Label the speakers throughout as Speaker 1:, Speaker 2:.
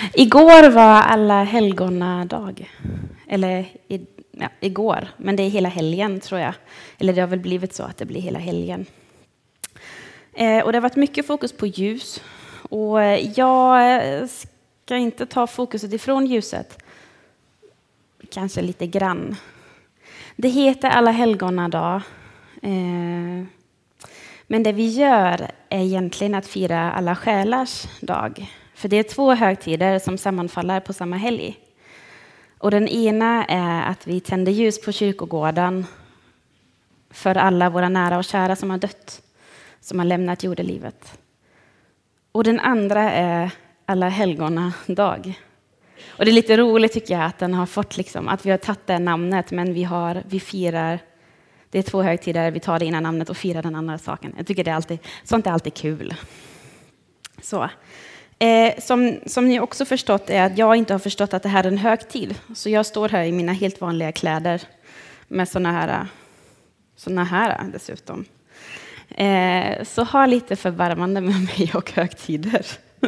Speaker 1: Igår var alla helgonadag. Eller igår, men det är hela helgen tror jag. Eller det har väl blivit så att det blir hela helgen. Och det har varit mycket fokus på ljus. Och jag ska inte ta fokuset ifrån ljuset. Kanske lite grann. Det heter alla helgonadag. Men det vi gör är egentligen att fira alla själars dag. För det är 2 högtider som sammanfaller på samma helg. Och den ena är att vi tänder ljus på kyrkogården för alla våra nära och kära som har dött, som har lämnat jordelivet. Och den andra är alla helgonadag. Och det är lite roligt tycker jag att den har fått att vi har tagit det namnet, men vi firar. Det är 2 högtider, vi tar det ena namnet och firar den andra saken. Jag tycker sånt är alltid kul. Så. Som ni också förstått är att jag inte har förstått att det här är en högtid. Så jag står här i mina helt vanliga kläder med såna här dessutom. Så ha lite förvärmande med mig och högtider.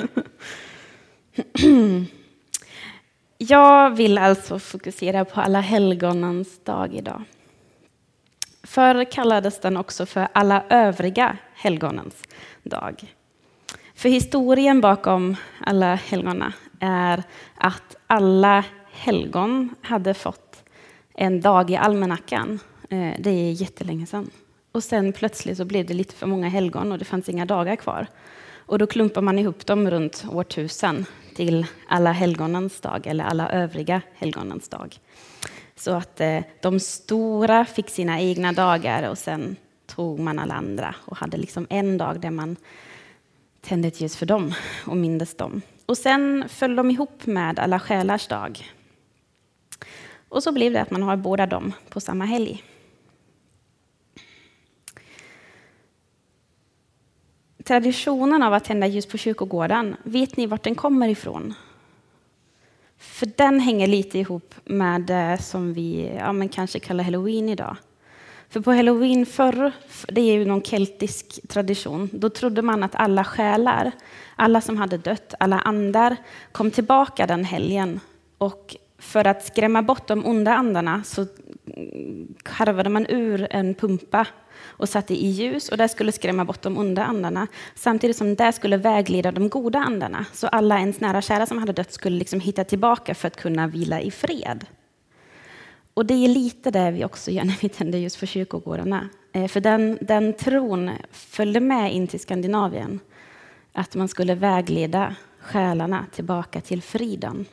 Speaker 1: Jag vill alltså fokusera på alla helgonans dag idag. Förr kallades den också för alla övriga helgonans dag. För historien bakom alla helgona är att alla helgon hade fått en dag i almanackan. Det är jättelänge sedan. Och sen plötsligt så blev det lite för många helgon och det fanns inga dagar kvar. Och då klumpar man ihop dem runt år 1000 till alla helgonans dag eller alla övriga helgonans dag. Så att de stora fick sina egna dagar och sen tog man alla andra och hade en dag där man tände ett ljus för dem och mindes dem. Och sen föll de ihop med alla själars dag. Och så blev det att man har båda dem på samma helg. Traditionen av att tända ljus på kyrkogården, vet ni vart den kommer ifrån? För den hänger lite ihop med det som vi kanske kallar Halloween idag. För på Halloween förr, det är ju någon keltisk tradition, då trodde man att alla själar, alla som hade dött, alla andar kom tillbaka den helgen. Och för att skrämma bort de onda andarna så karvade man ur en pumpa och satte i ljus och det skulle skrämma bort de onda andarna. Samtidigt som det skulle vägleda de goda andarna. Så alla ens nära kära som hade dött skulle hitta tillbaka för att kunna vila i fred. Och det är lite det vi också gör när vi tänder ljus på kyrkogårdarna. För den tron följde med in till Skandinavien. Att man skulle vägleda själarna tillbaka till friden.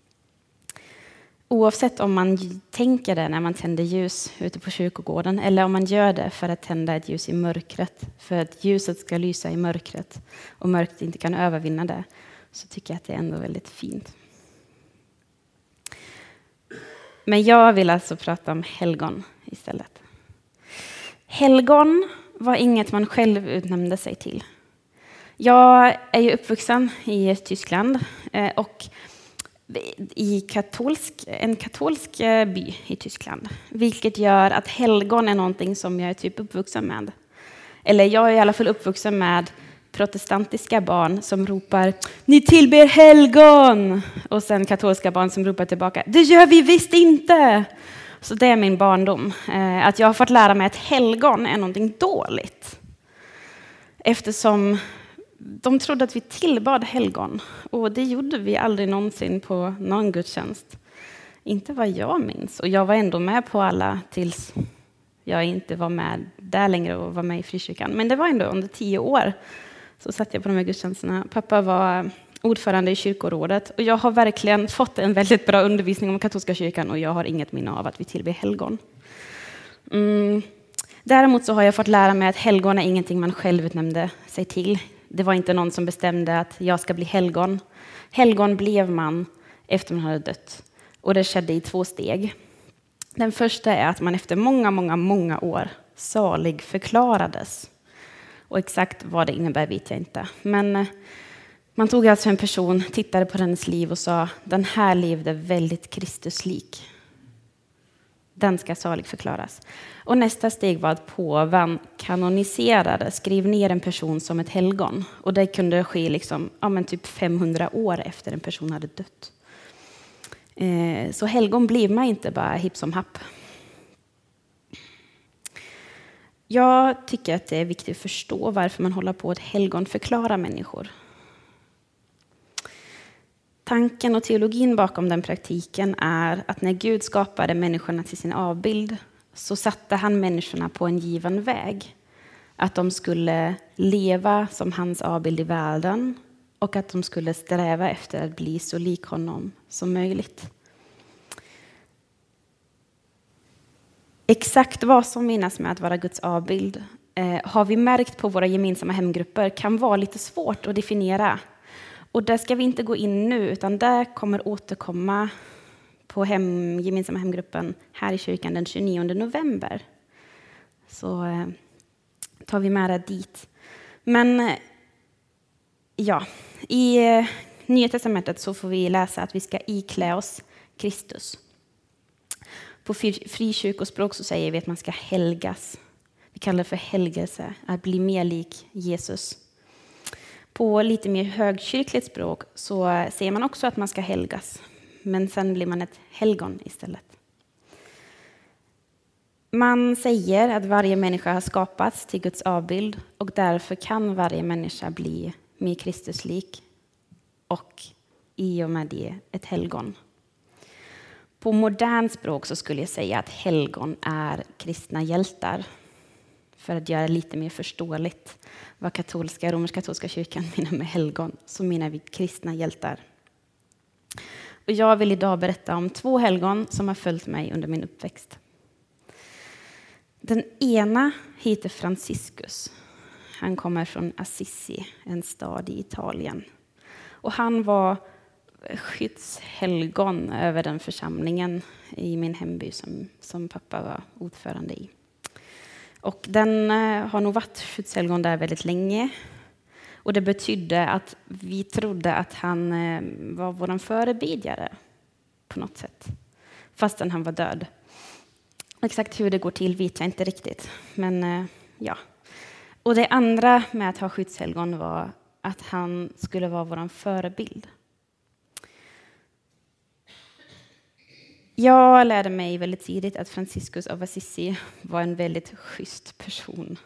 Speaker 1: Oavsett om man tänker det när man tänder ljus ute på kyrkogården eller om man gör det för att tända ett ljus i mörkret. För att ljuset ska lysa i mörkret och mörkret inte kan övervinna det. Så tycker jag att det är ändå väldigt fint. Men jag vill alltså prata om helgon istället. Helgon var inget man själv utnämnde sig till. Jag är ju uppvuxen i Tyskland och i en katolsk by i Tyskland. Vilket gör att helgon är någonting som jag är typ uppvuxen med. Eller jag är i alla fall uppvuxen med protestantiska barn som ropar "Ni tillber helgon!" Och sen katolska barn som ropar tillbaka "Det gör vi visst inte!" Så det är min barndom. Att jag har fått lära mig att helgon är någonting dåligt. Eftersom de trodde att vi tillbad helgon. Och det gjorde vi aldrig någonsin på någon gudstjänst. Inte vad jag minns. Och jag var ändå med på alla tills jag inte var med där längre och var med i frikyrkan. Men det var ändå under 10 år så satt jag på de här gudstjänsterna. Pappa var ordförande i kyrkorådet. Och jag har verkligen fått en väldigt bra undervisning om katolska kyrkan. Och jag har inget minne av att vi tillber helgon. Däremot så har jag fått lära mig att helgon är ingenting man själv utnämnde sig till. Det var inte någon som bestämde att jag ska bli helgon. Helgon blev man efter man hade dött. Och det skedde i 2 steg. Den första är att man efter många år salig förklarades. Och exakt vad det innebär vet jag inte. Men man tog alltså en person, tittade på hennes liv och sa den här levde väldigt Kristuslik. Den ska saligförklaras. Och nästa steg var att påven kanoniserade, skrev ner en person som ett helgon. Och det kunde ske liksom, typ 500 år efter en person hade dött. Så helgon blir man inte bara hipp som happ. Jag tycker att det är viktigt att förstå varför man håller på att helgonförklara människor. Tanken och teologin bakom den praktiken är att när Gud skapade människorna till sin avbild så satte han människorna på en given väg. Att de skulle leva som hans avbild i världen och att de skulle sträva efter att bli så lik honom som möjligt. Exakt vad som menas med att vara Guds avbild har vi märkt på våra gemensamma hemgrupper kan vara lite svårt att definiera. Och där ska vi inte gå in nu, utan det kommer återkomma på gemensamma hemgruppen här i kyrkan den 29 november. Så tar vi med det dit. Men ja, i Nya testamentet så får vi läsa att vi ska iklä oss Kristus. På frikyrkospråk så säger vi att man ska helgas. Vi kallar det för helgelse, att bli mer lik Jesus. På lite mer högkyrkligt språk så säger man också att man ska helgas. Men sen blir man ett helgon istället. Man säger att varje människa har skapats till Guds avbild och därför kan varje människa bli mer Kristuslik och i och med det ett helgon. På modern språk så skulle jag säga att helgon är kristna hjältar. För att göra lite mer förståeligt vad romersk-katolska kyrkan menar med helgon, så menar vi kristna hjältar. Och jag vill idag berätta om 2 helgon som har följt mig under min uppväxt. Den ena heter Franciscus. Han kommer från Assisi, en stad i Italien. Och han var skyddshelgon över den församlingen i min hemby som pappa var ordförande i. Och den har nog varit skyddshelgon där väldigt länge. Och det betydde att vi trodde att han var vår förebedjare på något sätt. Fastän han var död. Exakt hur det går till vet jag inte riktigt. Men ja. Och det andra med att ha skyddshelgon var att han skulle vara vår förebild. Jag lärde mig väldigt tidigt att Franciscus av Assisi var en väldigt schysst person.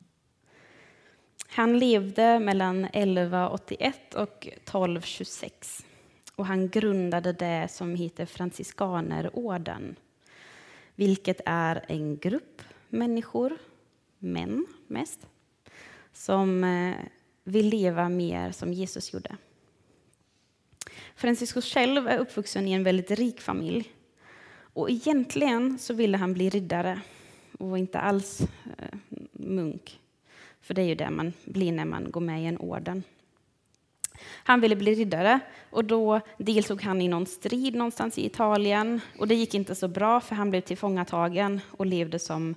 Speaker 1: Han levde mellan 1181 och 1226. Och han grundade det som heter Franciskanerorden. Vilket är en grupp människor, män mest, som vill leva mer som Jesus gjorde. Franciscus själv är uppvuxen i en väldigt rik familj. Och egentligen så ville han bli riddare och inte alls munk. För det är ju det man blir när man går med i en orden. Han ville bli riddare och då deltog han i någon strid någonstans i Italien. Och det gick inte så bra för han blev tillfångatagen och levde som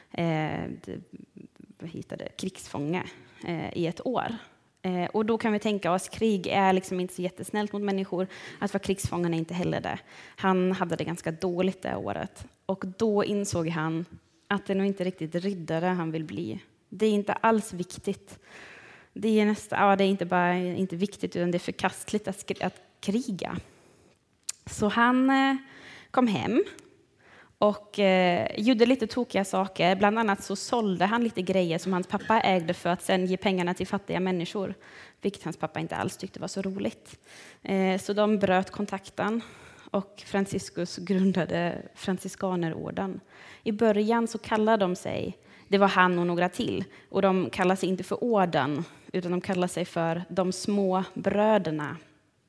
Speaker 1: krigsfånge i ett år. Och då kan vi tänka oss, krig är liksom inte så jättesnällt mot människor. Att vara krigsfången är inte heller det. Han hade det ganska dåligt det året. Och då insåg han att det nog inte riktigt riddare han vill bli. Det är inte alls viktigt. Det är inte viktigt utan det är förkastligt att kriga. Så han kom hem och gjorde lite tokiga saker. Bland annat så sålde han lite grejer som hans pappa ägde för att sen ge pengarna till fattiga människor. Vilket hans pappa inte alls tyckte var så roligt. Så de bröt kontakten och Franciscus grundade Franciskanerorden. I början så kallade de sig, det var han och några till. Och de kallade sig inte för orden utan de kallade sig för de små bröderna.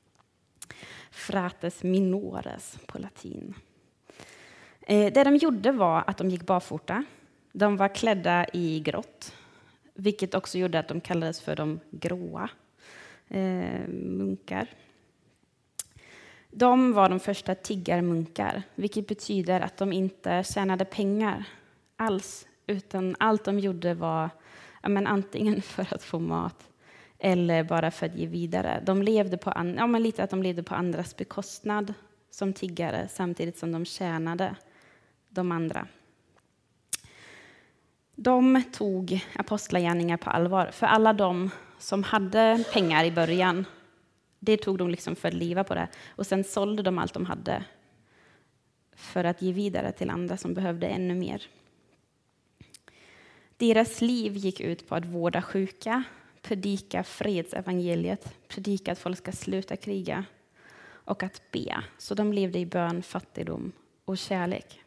Speaker 1: Frates minores på latin. Det de gjorde var att de gick barfota. De var klädda i grått. Vilket också gjorde att de kallades för de gråa munkar. De var de första tiggarmunkar. Vilket betyder att de inte tjänade pengar alls. Utan allt de gjorde var antingen för att få mat eller bara för att ge vidare. De levde på andras bekostnad som tiggare samtidigt som de tjänade. de andra. De tog apostlagärningar på allvar. För alla de som hade pengar i början, det tog de liksom för att leva på det. Och sen sålde de allt de hade för att ge vidare till andra som behövde ännu mer. Deras liv gick ut på att vårda sjuka, predika fredsevangeliet, predika att folk ska sluta kriga och att be. Så de levde i bön, fattigdom och kärlek.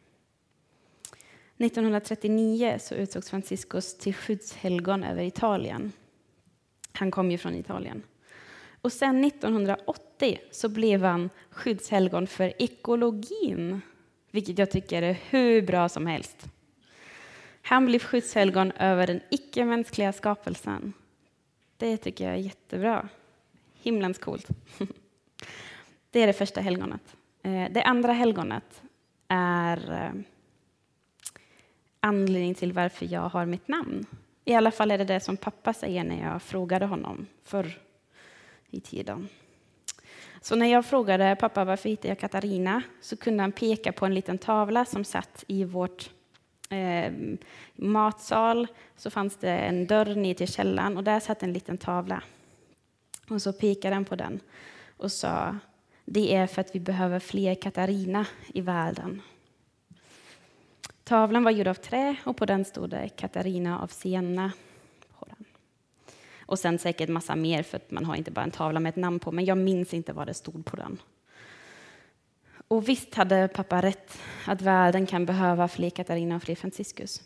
Speaker 1: 1939 så utsågs Franciscus till skyddshelgon över Italien. Han kom ju från Italien. Och sen 1980 så blev han skyddshelgon för ekologin, vilket jag tycker är hur bra som helst. Han blev skyddshelgon över den icke-mänskliga skapelsen. Det tycker jag är jättebra. Himlens coolt. Det är det första helgonet. Det andra helgonet är anledning till varför jag har mitt namn. I alla fall är det som pappa säger när jag frågade honom förr i tiden. Så när jag frågade pappa varför heter jag Katarina, så kunde han peka på en liten tavla som satt i vårt matsal. Så fanns det en dörr ner till källaren och där satt en liten tavla. Och så pekade han på den och sa: det är för att vi behöver fler Katarina i världen. Tavlan var gjord av trä och på den stod det Katarina av Siena på den. Och sen säkert massa mer, för att man har inte bara en tavla med ett namn på, men jag minns inte vad det stod på den. Och visst hade pappa rätt att världen kan behöva fler Katarina och fler Franciscus.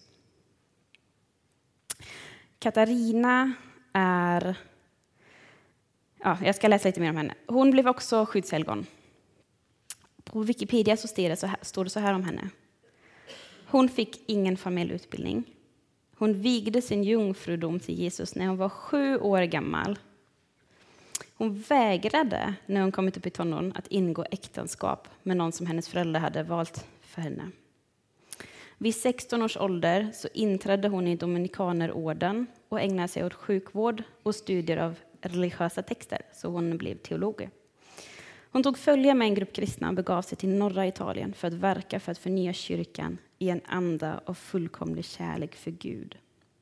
Speaker 1: Katarina är... Ja, jag ska läsa lite mer om henne. Hon blev också skyddshelgon. På Wikipedia så står det så här om henne. Hon fick ingen formell utbildning. Hon vigde sin jungfrudom till Jesus när hon var 7 år gammal. Hon vägrade när hon kommit upp i tonåren att ingå äktenskap med någon som hennes föräldrar hade valt för henne. Vid 16 års ålder så inträdde hon i Dominikanerorden och ägnade sig åt sjukvård och studier av religiösa texter, så hon blev teolog. Hon tog följe med en grupp kristna och begav sig till norra Italien för att verka för att förnya kyrkan i en anda av fullkomlig kärlek för Gud.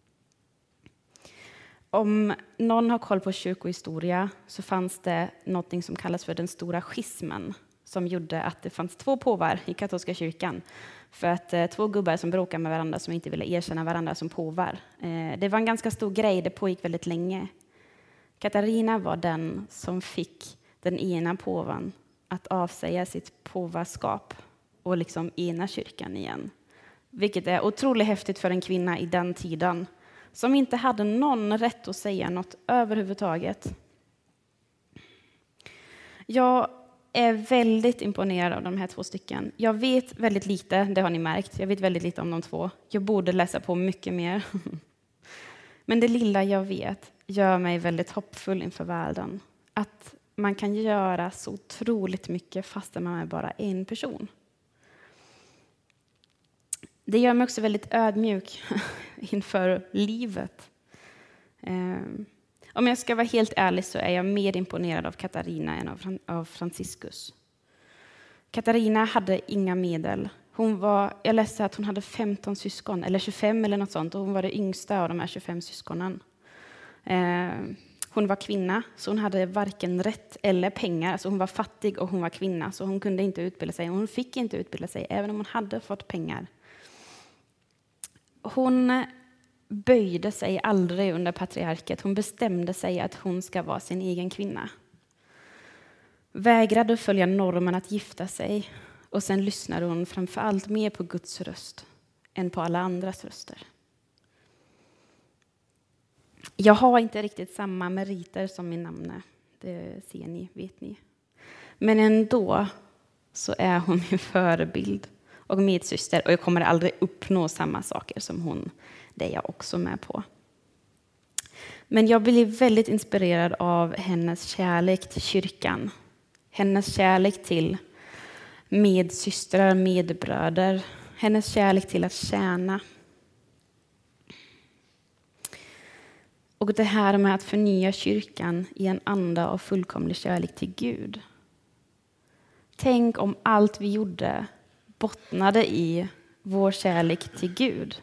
Speaker 1: Om någon har koll på kyrkohistoria så fanns det något som kallas för den stora schismen, som gjorde att det fanns 2 påvar i katolska kyrkan. För att 2 gubbar som bråkade med varandra som inte ville erkänna varandra som påvar. Det var en ganska stor grej, det pågick väldigt länge. Katarina var den som fick den ena påvan att avsäga sitt påvaskap och liksom ena kyrkan igen. Vilket är otroligt häftigt för en kvinna i den tiden som inte hade någon rätt att säga något överhuvudtaget. Jag är väldigt imponerad av de här 2 stycken. Jag vet väldigt lite, det har ni märkt. Jag vet väldigt lite om de 2. Jag borde läsa på mycket mer. Men det lilla jag vet gör mig väldigt hoppfull inför världen. Att man kan göra så otroligt mycket fast man är bara en person. Det gör mig också väldigt ödmjuk inför livet. Om jag ska vara helt ärlig så är jag mer imponerad av Katarina än av Franciscus. Katarina hade inga medel. Jag läste att hon hade 15 syskon, eller 25 eller något sånt. Och hon var det yngsta av de här 25 syskonen. Hon var kvinna, så hon hade varken rätt eller pengar. Alltså hon var fattig och hon var kvinna, så hon kunde inte utbilda sig. Hon fick inte utbilda sig, även om hon hade fått pengar. Hon böjde sig aldrig under patriarket. Hon bestämde sig att hon ska vara sin egen kvinna. Vägrade följa normen att gifta sig. Och sen lyssnade hon framför allt mer på Guds röst än på alla andras röster. Jag har inte riktigt samma meriter som min namne. Det ser ni, vet ni. Men ändå så är hon min förebild och medsyster. Och jag kommer aldrig uppnå samma saker som hon. Det är jag också med på. Men jag blir väldigt inspirerad av hennes kärlek till kyrkan. Hennes kärlek till medsystrar, medbröder. Hennes kärlek till att tjäna. Och det här med att förnya kyrkan i en anda av fullkomlig kärlek till Gud. Tänk om allt vi gjorde bottnade i vår kärlek till Gud.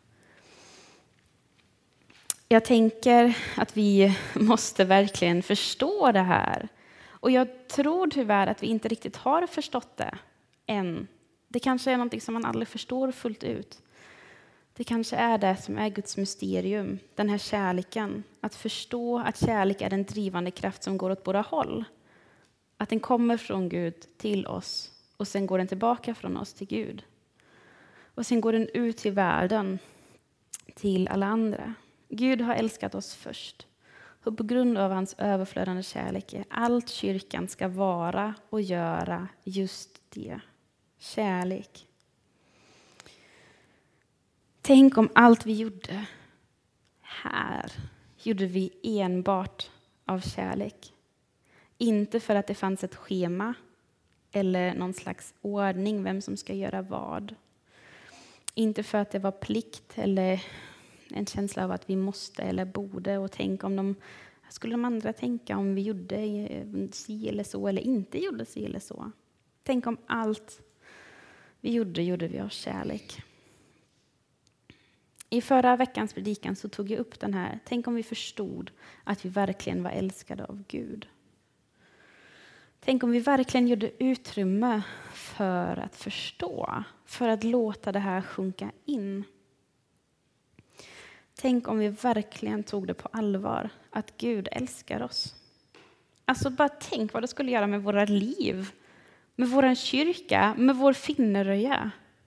Speaker 1: Jag tänker att vi måste verkligen förstå det här. Och jag tror tyvärr att vi inte riktigt har förstått det än. Det kanske är något som man aldrig förstår fullt ut. Det kanske är det som är Guds mysterium, den här kärleken. Att förstå att kärlek är en drivande kraft som går åt båda håll. Att den kommer från Gud till oss och sen går den tillbaka från oss till Gud. Och sen går den ut till världen, till alla andra. Gud har älskat oss först. Och på grund av hans överflödande kärlek är allt kyrkan ska vara och göra just det. Kärlek. Tänk om allt vi gjorde här gjorde vi enbart av kärlek. Inte för att det fanns ett schema eller någon slags ordning vem som ska göra vad. Inte för att det var plikt eller en känsla av att vi måste eller borde. Och tänk om skulle de andra tänka om vi gjorde si eller så eller inte gjorde si eller så. Tänk om allt vi gjorde vi av kärlek. I förra veckans predikan så tog jag upp den här. Tänk om vi förstod att vi verkligen var älskade av Gud. Tänk om vi verkligen gjorde utrymme för att förstå. För att låta det här sjunka in. Tänk om vi verkligen tog det på allvar. Att Gud älskar oss. Alltså bara tänk vad det skulle göra med våra liv. Med vår kyrka. Med vår Finneröja.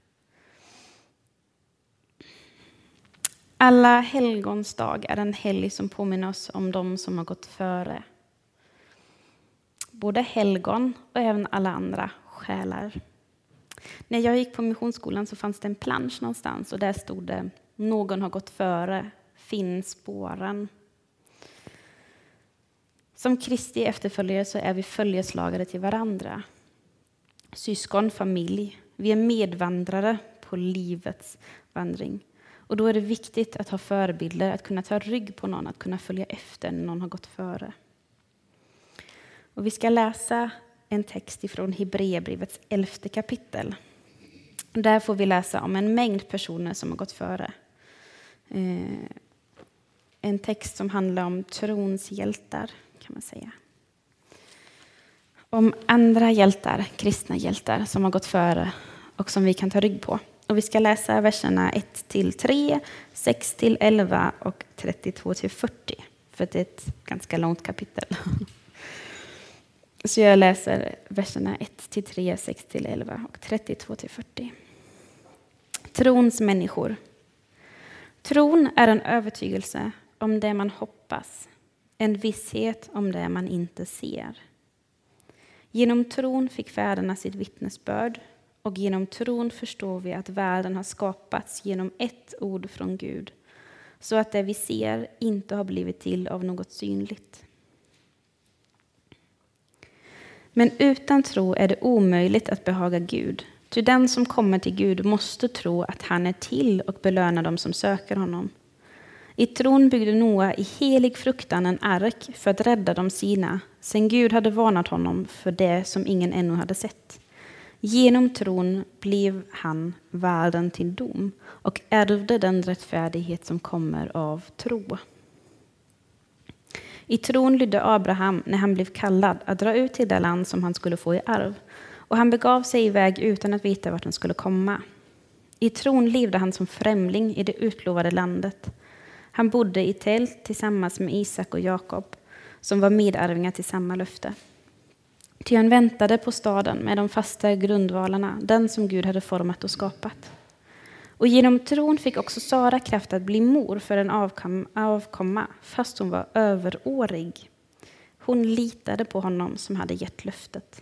Speaker 1: Alla helgons dag är en helg som påminner oss om de som har gått före. Både helgon och även alla andra själar. När jag gick på missionsskolan så fanns det en plansch någonstans och där stod det: någon har gått före, finn spåren. Som Kristi efterföljare så är vi följeslagare till varandra. Syskon, familj. Vi är medvandrare på livets vandring. Och då är det viktigt att ha förebilder, att kunna ta rygg på någon, att kunna följa efter när någon har gått före. Och vi ska läsa en text ifrån Hebreerbrevets 11:e kapitel. Där får vi läsa om en mängd personer som har gått före. En text som handlar om trons hjältar, kan man säga. Om andra hjältar, kristna hjältar som har gått före och som vi kan ta rygg på. Och vi ska läsa verserna 1-3, 6-11 och 32-40. För det är ett ganska långt kapitel. Så jag läser verserna 1-3, 6-11 och 32-40. Trons människor. Tron är en övertygelse om det man hoppas. En visshet om det man inte ser. Genom tron fick fäderna sitt vittnesbörd. Och genom tron förstår vi att världen har skapats genom ett ord från Gud. Så att det vi ser inte har blivit till av något synligt. Men utan tro är det omöjligt att behaga Gud. Ty den som kommer till Gud måste tro att han är till och belönar dem som söker honom. I tron byggde Noa i helig fruktan en ark för att rädda de sina. Sen Gud hade varnat honom för det som ingen ännu hade sett. Genom tron blev han världen till dom och ärvde den rättfärdighet som kommer av tro. I tron lydde Abraham när han blev kallad att dra ut till det land som han skulle få i arv. Och han begav sig iväg utan att veta vart han skulle komma. I tron levde han som främling i det utlovade landet. Han bodde i tält tillsammans med Isak och Jakob som var medarvingar till samma löfte. Ty han väntade på staden med de fasta grundvalarna, den som Gud hade format och skapat. Och genom tron fick också Sara kraft att bli mor för en avkomma, fast hon var överårig. Hon litade på honom som hade gett löftet.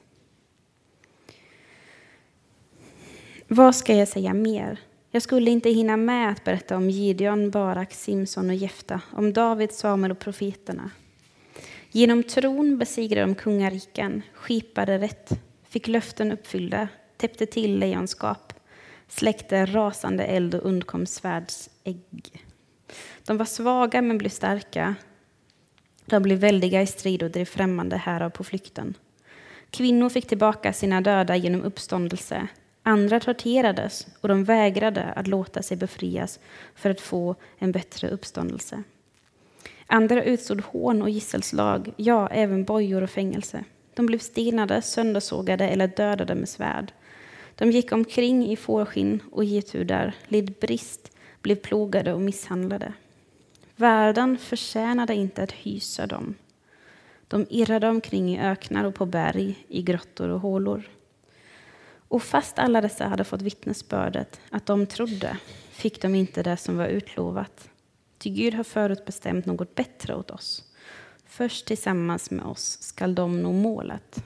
Speaker 1: Vad ska jag säga mer? Jag skulle inte hinna med att berätta om Gideon, Barak, Simson och Jefta, om David, Samuel och profeterna. Genom tron besegrade de kungariken, skipade rätt, fick löften uppfyllda, täppte till lejonskap, släckte rasande eld och undkom svärdsägg. De var svaga men blev starka. De blev väldiga i strid och drev främmande härav på flykten. Kvinnor fick tillbaka sina döda genom uppståndelse. Andra torterades och de vägrade att låta sig befrias för att få en bättre uppståndelse. Andra utstod hån och gisselslag, ja, även bojor och fängelse. De blev stenade, söndersågade eller dödade med svärd. De gick omkring i fårskinn och gethudar, led brist, blev plågade och misshandlade. Världen förtjänade inte att hysa dem. De irrade omkring i öknar och på berg, i grottor och hålor. Och fast alla dessa hade fått vittnesbördet att de trodde, fick de inte det som var utlovat. Ty Gud har förutbestämt något bättre åt oss. Först tillsammans med oss skall de nå målet.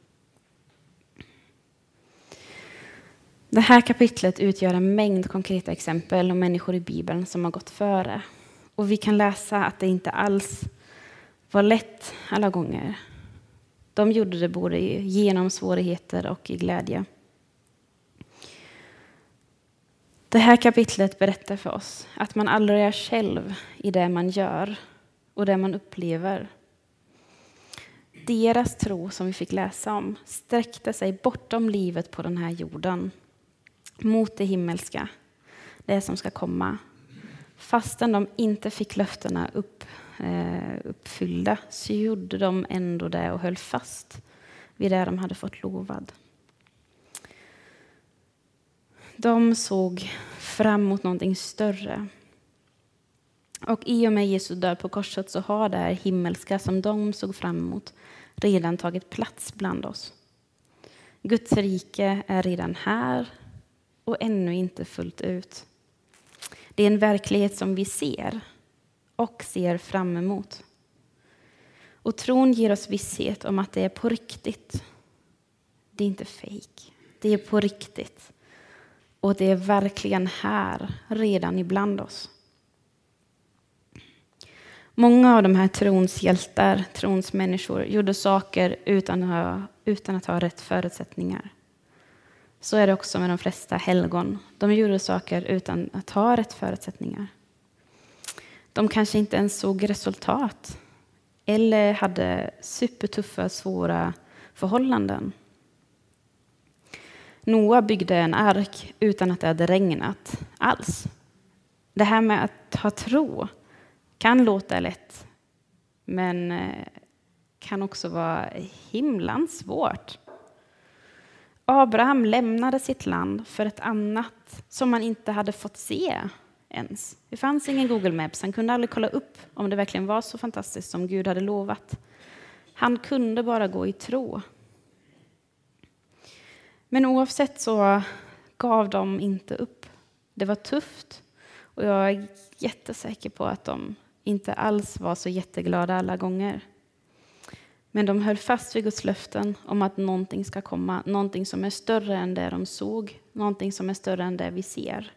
Speaker 1: Det här kapitlet utgör en mängd konkreta exempel om människor i Bibeln som har gått före. Och vi kan läsa att det inte alls var lätt alla gånger. De gjorde det både genom svårigheter och i glädje. Det här kapitlet berättar för oss att man aldrig är själv i det man gör och det man upplever. Deras tro som vi fick läsa om sträckte sig bortom livet på den här jorden mot det himmelska, det som ska komma. Fastän de inte fick löftena uppfyllda så gjorde de ändå det och höll fast vid det de hade fått lovad. De såg fram emot någonting större. Och i och med Jesu död på korset så har det här himmelska som de såg fram emot redan tagit plats bland oss. Guds rike är redan här och ännu inte fullt ut. Det är en verklighet som vi ser och ser fram emot. Och tron ger oss visshet om att det är på riktigt. Det är inte fejk. Det är på riktigt. Och det är verkligen här, redan ibland oss. Många av de här trons hjältar, trons människor, gjorde saker utan att ha rätt förutsättningar. Så är det också med de flesta helgon. De gjorde saker utan att ha rätt förutsättningar. De kanske inte ens såg resultat. Eller hade supertuffa, svåra förhållanden. Noa byggde en ark utan att det hade regnat alls. Det här med att ha tro kan låta lätt. Men kan också vara himlans svårt. Abraham lämnade sitt land för ett annat som man inte hade fått se ens. Det fanns ingen Google Maps. Han kunde aldrig kolla upp om det verkligen var så fantastiskt som Gud hade lovat. Han kunde bara gå i tro. Men oavsett så gav de inte upp. Det var tufft. Och jag är jättesäker på att de inte alls var så jätteglada alla gånger. Men de höll fast vid Guds löften om att någonting ska komma. Någonting som är större än det de såg. Någonting som är större än det vi ser.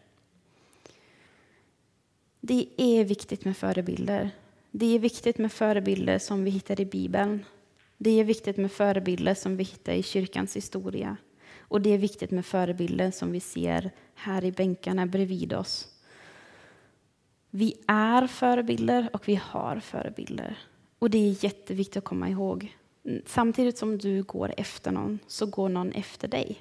Speaker 1: Det är viktigt med förebilder. Det är viktigt med förebilder som vi hittar i Bibeln. Det är viktigt med förebilder som vi hittar i kyrkans historia. Och det är viktigt med förebilder som vi ser här i bänkarna bredvid oss. Vi är förebilder och vi har förebilder. Och det är jätteviktigt att komma ihåg. Samtidigt som du går efter någon så går någon efter dig.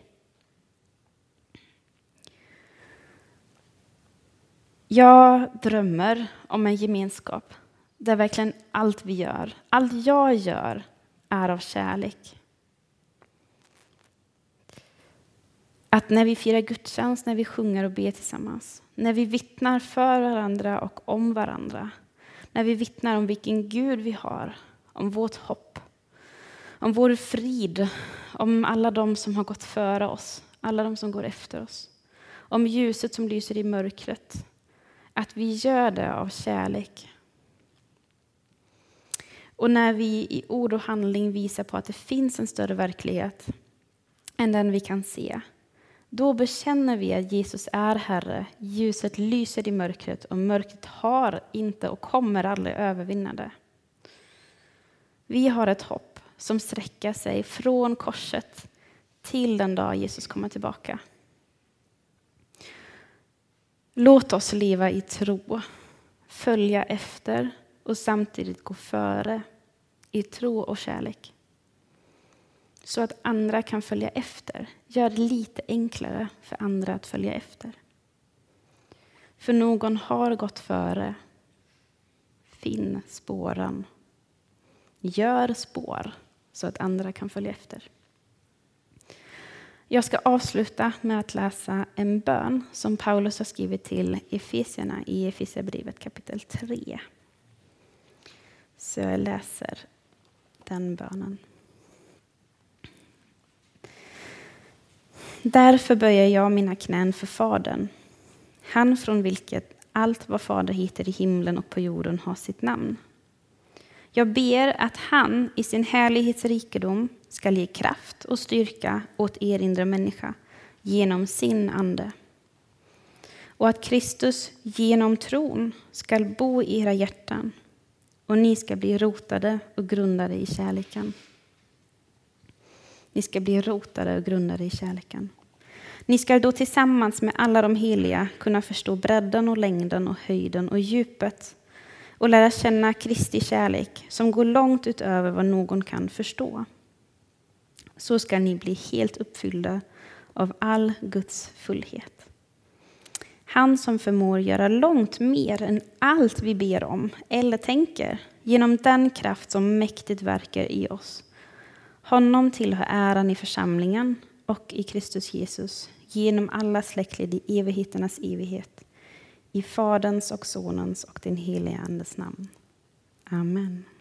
Speaker 1: Jag drömmer om en gemenskap där verkligen allt vi gör, allt jag gör är av kärlek. Att när vi firar gudstjänst, när vi sjunger och ber tillsammans, när vi vittnar för varandra och om varandra, när vi vittnar om vilken Gud vi har, om vårt hopp, om vår frid, om alla de som har gått före oss, alla de som går efter oss, om ljuset som lyser i mörkret, att vi gör det av kärlek. Och när vi i ord och handling visar på att det finns en större verklighet än den vi kan se, då bekänner vi att Jesus är Herre. Ljuset lyser i mörkret och mörkret har inte och kommer aldrig övervinna det. Vi har ett hopp som sträcker sig från korset till den dag Jesus kommer tillbaka. Låt oss leva i tro, följa efter och samtidigt gå före i tro och kärlek. så att andra kan följa efter. Gör det lite enklare för andra att följa efter. För någon har gått före. Finn spåren. Gör spår så att andra kan följa efter. Jag ska avsluta med att läsa en bön som Paulus har skrivit till Efesierna i Efesierbrevet kapitel 3. Så jag läser den bönen. Därför böjer jag mina knän för Fadern, han från vilket allt vad Fader heter i himlen och på jorden har sitt namn. Jag ber att han i sin härlighetsrikedom ska ge kraft och styrka åt er inre människa genom sin ande. Och att Kristus genom tron ska bo i era hjärtan och ni ska bli rotade och grundade i kärleken. Ni ska bli rotade och grundade i kärleken. Ni ska då tillsammans med alla de heliga kunna förstå bredden och längden och höjden och djupet och lära känna Kristi kärlek som går långt utöver vad någon kan förstå. Så ska ni bli helt uppfyllda av all Guds fullhet. Han som förmår göra långt mer än allt vi ber om eller tänker genom den kraft som mäktigt verkar i oss. Honom tillhör äran i församlingen och i Kristus Jesus genom alla släktled i evigheternas evighet. I Faderns och Sonens och den helige Andes namn. Amen.